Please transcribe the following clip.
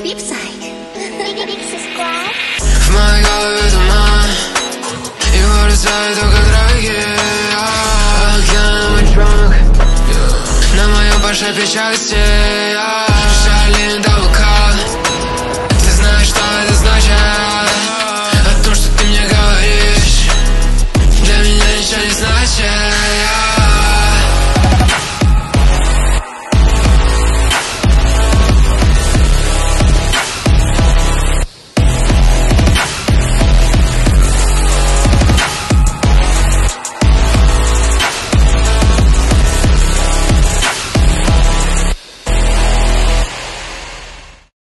В моей голове туман, его рисуют только дороги. I'm drunk, на моем паше печати.